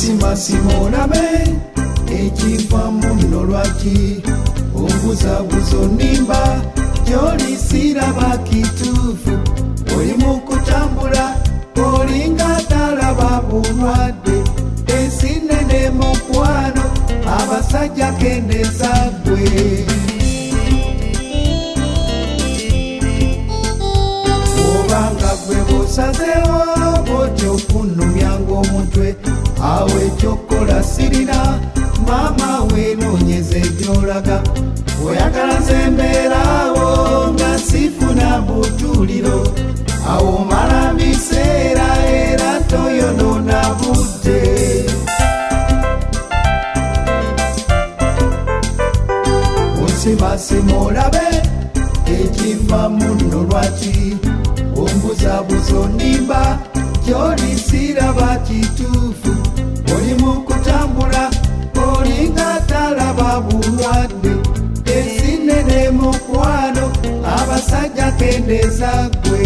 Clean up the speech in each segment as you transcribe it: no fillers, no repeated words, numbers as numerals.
Simulabe ekiva muno lwaki ombuzabuza onimba gyoli siraba kituufu oli mu kutambula olinga talaba bulwadde esinene mukwano abasajja kendeza gwe obanga gwe bosazeewo botyo okunumyanga omutwe awe ekyokola sirina maama wenoonyeza egyolaga oyagala nze mbeeraawo nga sifuna butuuliro awo mala biseera era toyonoona budde onsibasima olabe ekiva muno lwaki ombuzabuza onimba gyoli siraba kituufu oli mu kutambula olinga talaba bulwadde esinene mukwano abasajja kendeza gwe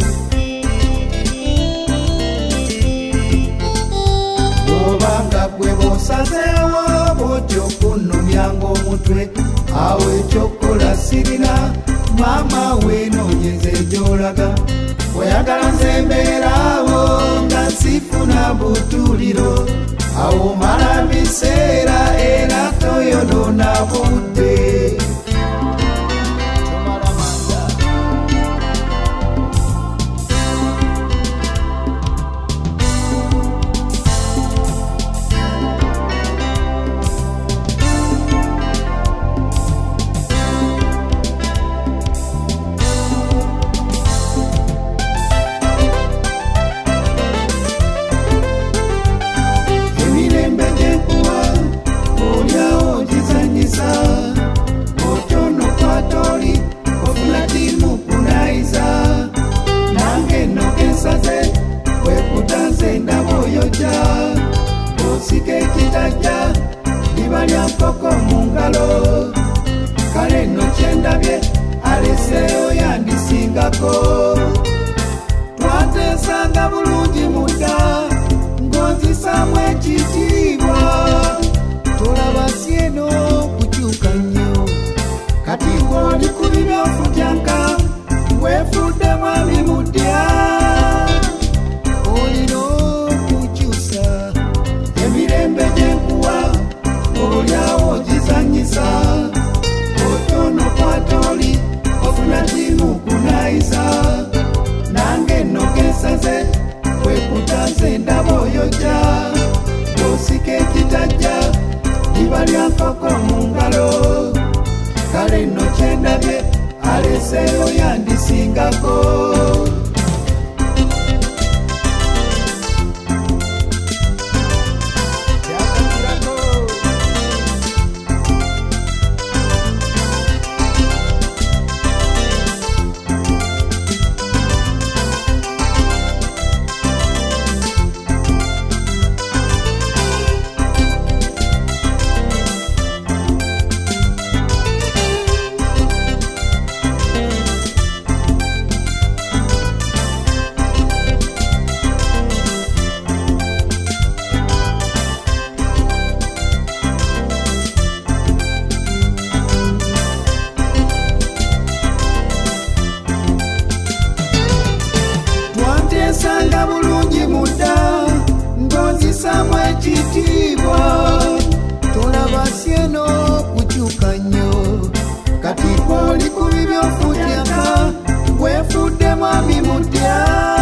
obanga gwe bosazeewo botyo okunumyanga omutwe awo ekyokola sirina maama wenoonyeza egyolaga oyagala nze mbeeraawo nga sifuna butuuliro awo mala biseera era toyonoona budde koko mungalo kale no kyendabye aleseyo yandisingako twatesanga bulungi mudda ngonzisamu ekitiibwa tolaba syeno kukyuka nnyo kati ng'oli ku bibyofujanka weefudde mwami mudya olina okukyusa emirembe gyenkuwa olyawo gizanyisa otono kwatoli ofuna timu kunayiza nange nogesaze kwekutaze ndaba oyoja osika ekitajja liba lya nkoko mu ngalo kale nno kyendabye aleseyo yandisingako sanga bulungi mudda ngonzisamu ekitiibwa tolaba syeno kukyuka nnyo kati kwoli ku bibyofutyaka weefudde mwami mudya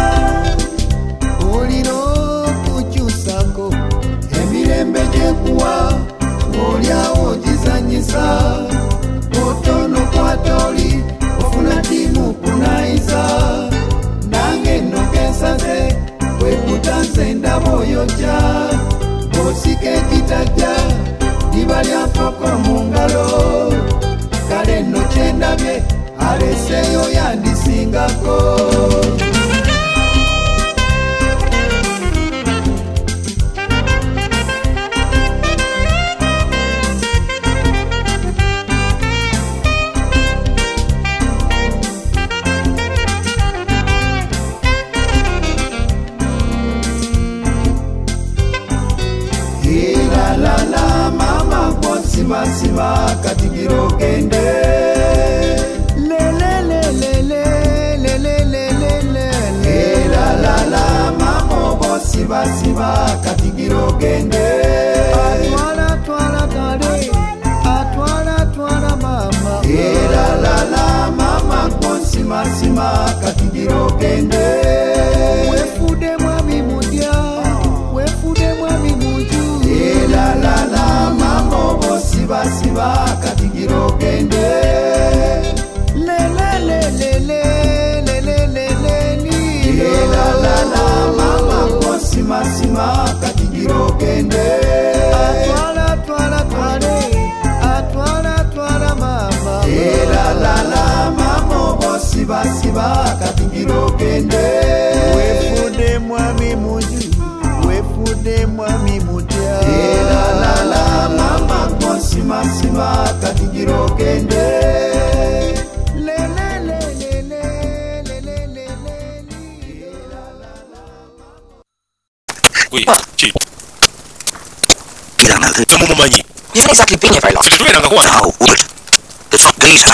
olina okukyusako emirembe gyekuwa olyawo gizanyisa otono kwatoli ofuna timu kunayiza nange nogesaze kwekutaze ndaba oyoja osika ekitajja liba lya nkoko mu ngalo kale nno kyendabye aleseyo yandisingako siba siba katigiro gende le le le le le le le le le le la la la mamo bo siba siba katigiro gende atwala twala kare atwala twala mama la la la mama bo siba siba katigiro gende wefude mwami mudia wefude mwami muju la la la mamo bo siba siba katigiro gende le le le le le le le le ni la la la mama bo siba siba katigiro gende atwala twala twale atwala twala mama la la la mamo bo siba siba katigiro gende wefude mwami muju wefude mwami mudia la la la mama bo siba siba katigiro gende le le le le le le le le le la la la oui chi Ilang natin mo manyi yan ay sakit pinya file tuwe nang kakuha tao ulit the fuck games